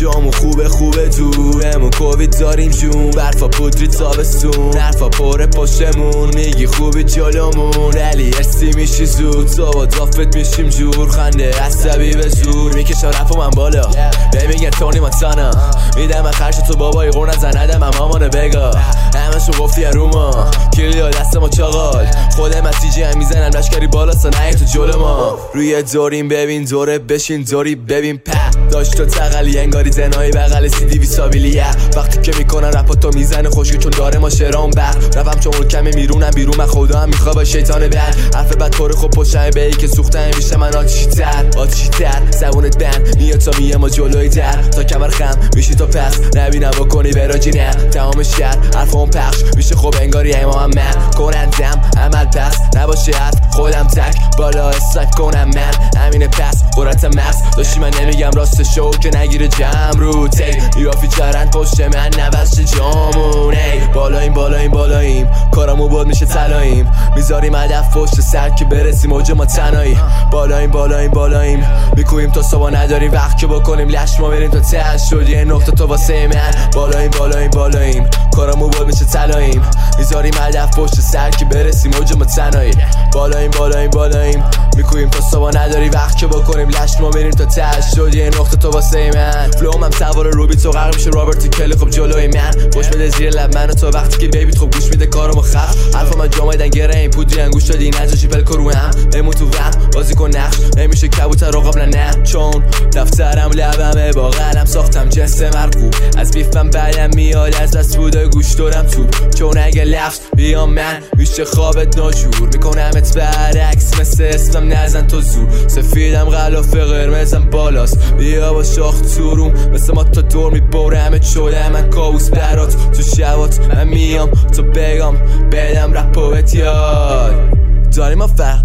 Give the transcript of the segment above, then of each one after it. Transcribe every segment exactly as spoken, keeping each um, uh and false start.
جامو خوبه خوبه دورمون کووید داریم جون برفا پودری تابستون حرفا پره پشتمون میگی خوبی جلومون علی ارسی میشی زود تو با دافت میشیم جور خنده عصبی به زور میکشن رفو من بالا به میگن تونی مانتانا میدم من خرش تو بابای قور نزن ندم من مامانه بگا همشو گفتی روما کلیا دست ما چاقال خودم از تیجی هم میزنم لشکری بالا سنه تو جلو ما روی دوریم ببین دوره بشین دوری ببین په داشت تو تقلی انگاری زنهای بغل سی دی وی سابیلیه وقتی که میکنن رپا تو میزنه خوشگی چون داره ما شرام بر رفم چون کمه میرونم بیرون من خدا هم میخوا با شیطان بر حرف بد طور خوب پشتم به ای که سوختم میشه من آتیشی تر آتیشی تر زبونت بند میاد تا میه ما جلوی در تا کمر خم میشی تو پس نبینم بکنی براجی نه تمام شهر حرفم پخش میشه خوب انگاری امام من کنندم عمل پس نباشه حرف خودم تک بالا استک کنم من همین پس قرات مغز داشتی من نمیگم راست شو که نگیره جمع رو تی یافی چرند پشت من نوشت جامونه بالاییم بالاییم بالاییم کارمو بود میشه تلاییم میذاریم هدف پشت سر که برسیم اوج ما تنهایی بالاییم بالاییم بالاییم میکویم تا صبح نداریم وقت که بکنیم لش ما بریم تا ته شد یه نقطه تو واسه من بالاییم بالاییم بالاییم کارمو بود میشه تلاییم میذاریم هدف پشت سر که برسیم اوج ما تنهایی بالاییم بالاییم بالاییم میکویم تا صبح نداری وقت که بکنیم لش ما بریم تا ته شد یه نقطه تو واسه من فلوم هم سوار روبی تو غرق میشه رابرت کلی خب جلوی من خوش بده زیر لب منو تو وقتی که بیبی خب گوش میده کارمو خف حرفا من جامایدن گره این پودری انگوش دادی نجاشی پل کرو هم بمون تو وقت بازی کن نقش نمیشه کبوتر رو قبلا نه چون دفترم لبمه با قلم ساختم جنس مرغوب از بیفم بعدم میاد از دست بودای گوش دارم تو چون اگه لفظ بیام من میشه خوابت ناجور میکنمت برعکس مثل اسمم نزن تو زور سفیدم غلافه قرمزم بالاست بیا با شاخ توروم مثل ما تا دور میبرمت شده من کابوس برات تو شبات من میام تو بگم بدم رپوت یاد داریم ما فرق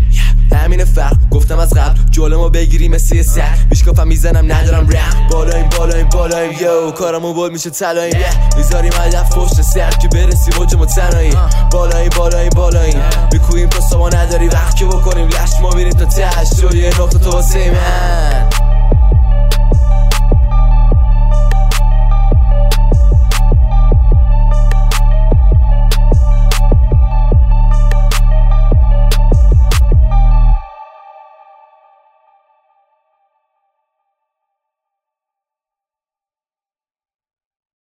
همین فرق گفتم از قبل جلو ما بگیری مثل یه سر میشکافم میزنم ندارم رم بالاییم بالاییم بالاییم یو کارمو بود میشه تلاییم میذاریم هدف پشت سر که برسیم اوج ما تنهایی بالاییم بالاییم بالاییم میکویم تا صبح نداری وقت که بکنیم لش ما بریم تا ته شد یه نقطه تو واسه من